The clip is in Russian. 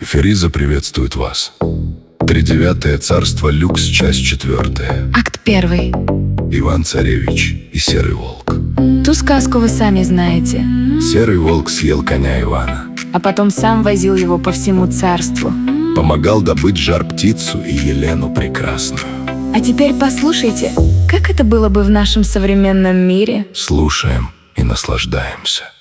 Фериза приветствует вас. Тридевятое царство Люкс, часть 4. Акт 1. Иван-царевич и Серый волк. Ту сказку вы сами знаете. Серый волк съел коня Ивана. А потом сам возил его по всему царству. Помогал добыть жар-птицу и Елену прекрасную. А теперь послушайте, как это было бы в нашем современном мире. Слушаем и наслаждаемся.